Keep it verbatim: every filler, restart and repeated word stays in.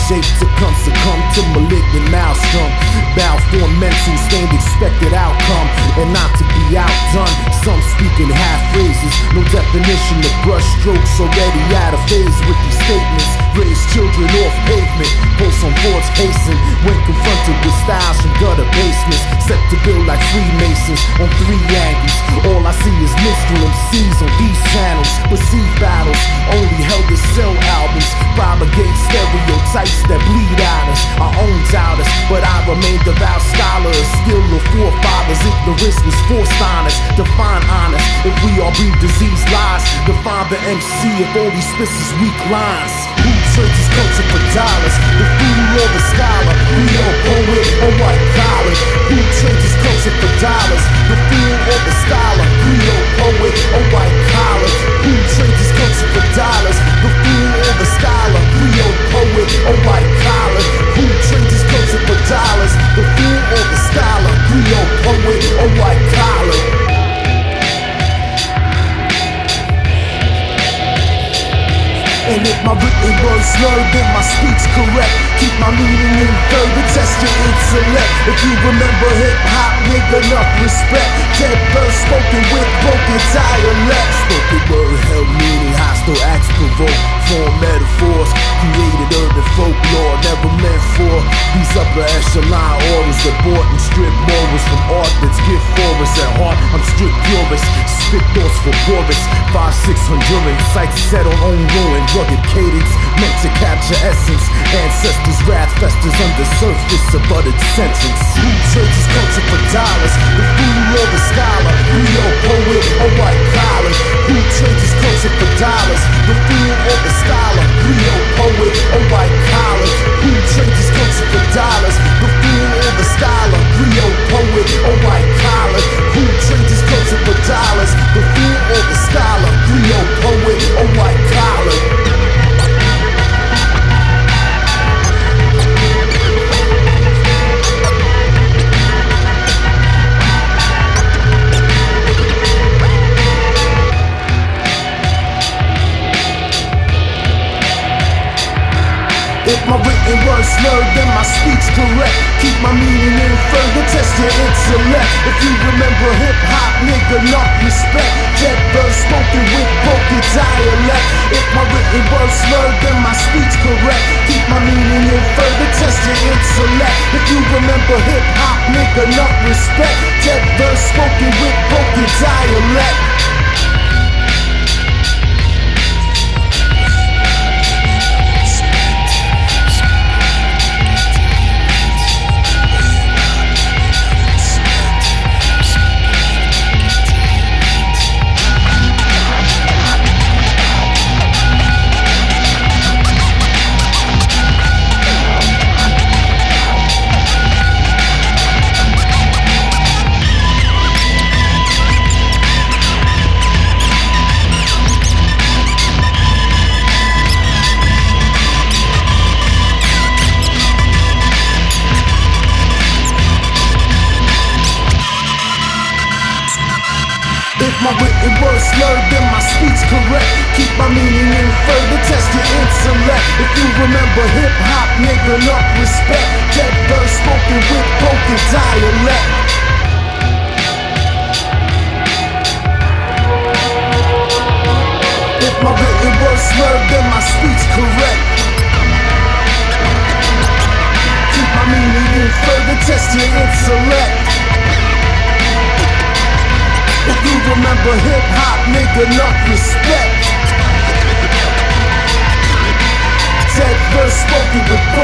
shape to come, succumb to malignant maelstrom. Bow for mental, stained expected outcome, and not to be outdone. Some speaking half phrases, no definition of brush strokes. Already out of phase with these statements. Raise children off pavement, posts on boards hasten when confronted with styles from gutter basements. Set to build like Freemasons on three angles. All I see is minstrel M Cs on these channels. Perceive battles, only held to sell albums. Propagate stereotypes that bleed out us. Our own doubters, but I remain devout scholar. A skill of forefathers, ignorance was forced on us. Define honest, if we all breathe disease lies. Define the M C if all he spits is weak lines. Who trades his culture for dollars? The fool or the scholar? Real poet or white collar? Who trades his culture for dollars? The fool or the scholar? Real poet or white collar? Who trades his culture for dollars? The fool or the scholar? Real poet or white collar? Who trades his culture for dollars? The fool or the scholar? Real poet or white collar? And if my written words slurred, then my speech correct. Keep my meaning in further, test your intellect. If you remember hip-hop, nigga, enough respect. Dead verse spoken with broken dialect. Spoken word held meaning, hostile acts provoke. Form metaphors, created urban folklore. Never meant for these upper echelon auras that bought and strip morals from art that's gift for us. At heart, I'm strict purist. Spit thoughts for porous. Five, six hundred sights set on own ruin. Rugged cadence, meant to capture essence. Ancestors' wrath festers under surface of uttered sentence. Who trades his culture for dollars? The fool or the scholar? Real poet or white collar? Who trades his culture for dollars? The fool or the scholar? Real poet or white collar? Who trades his culture for dollars? The fool or the scholar? Real poet or white collar? Who trades his culture for dollars? The fool or the scholar? Real poet or white collar? If my written words slurred, then my speech correct. Keep my meaning in further, test your intellect. If you remember hip-hop, nigga, enough respect. Dead verse spoken with broken dialect. If my written words slurred, then my speech correct. Keep my meaning in further, test your intellect. If you remember hip-hop, nigga, enough respect. Dead verse spoken with broken dialect. If my written words slurred, then my speech correct. Keep my meaning in further, test your intellect. If you remember hip-hop, nigga, enough respect. Dead verse spoken with broken dialect. If my written words slurred, then my speech correct. Keep my meaning in further, test your intellect. If you remember hip-hop, nigga, enough respect. Dead verse spoken with